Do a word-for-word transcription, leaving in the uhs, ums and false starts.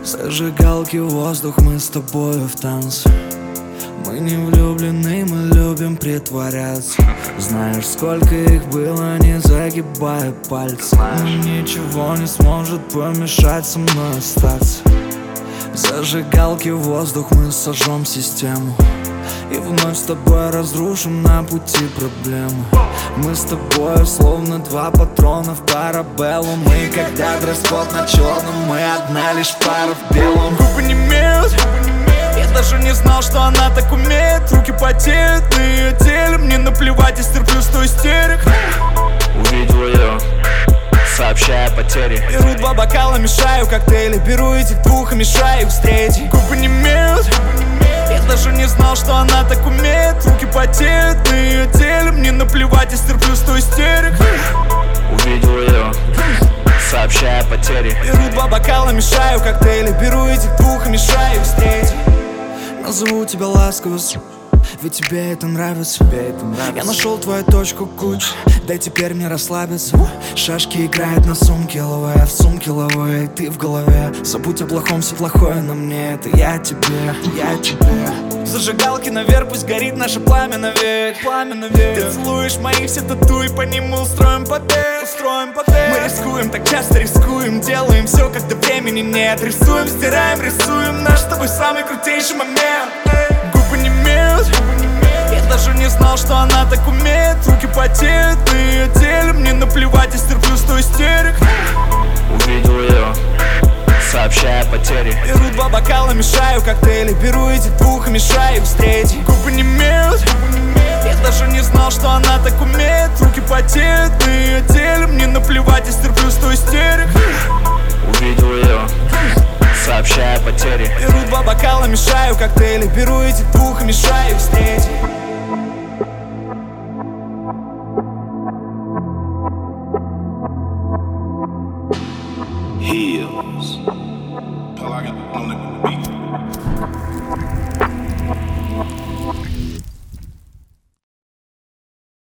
Зажигалки, воздух, мы с тобою в танце. Мы не влюблены, мы любим притворяться. Знаешь, сколько их было, не загибая пальцы. Но ничего не сможет помешать со мной остаться. Зажигалки, воздух, мы сожжем систему и вновь с тобой разрушим на пути проблемы. Мы с тобой словно два патрона в парабеллум. Мы когда дресс-код на черном, мы одна лишь пара в белом. Губы немеют, я даже не знал, что она так умеет. Руки потеют на ее теле, мне наплевать, я стерплю сто истерик. Увидел ее, сообщая потери. Беру два бокала, мешаю коктейли. Беру этих двух и мешаю их встретить. Губы немеют, я даже не знал, что она так умеет. Руки потеют на ее теле, мне наплевать, я стерплю сто истерик. Увидел ее, сообщая потери. Беру два бокала, мешаю коктейли. Беру этих двух и мешаю их встретить. Назову тебя ласково, ведь тебе это нравится. Тебе это нравится. Я нашел твою точку куч, дай теперь мне расслабиться. Шашки играют на сумке ловая, в сумке ловая, и ты в голове. Забудь о плохом, все плохое на мне, это я тебе, я тебе. Зажигалки наверх, пусть горит наше пламя навек, пламя навек. Ты целуешь мои все тату, и по ним мы устроим побег, устроим побег. Мы рискуем, так часто рискуем, делаем все, когда времени нет. Рисуем, стираем, рисуем наш с тобой самый крутейший момент. Губы немеют, я даже не знал, что она так умеет. Руки потеют на ее теле, мне наплевать, я стерплю сто истерик. Увидел ее, сообщая потери. Беру два бокала, мешаю коктейли. Беру этих двух и мешаю их встретить. Губы немеют, я даже не знал, что она так умеет. Руки потеют на ее теле, мне наплевать, я стерплю сто истерик. Увидел ее, сообщая потери. Беру два бокала, мешаю коктейли. Беру этих двух и мешаю их встретить. Heels. Pull, I got on the beat.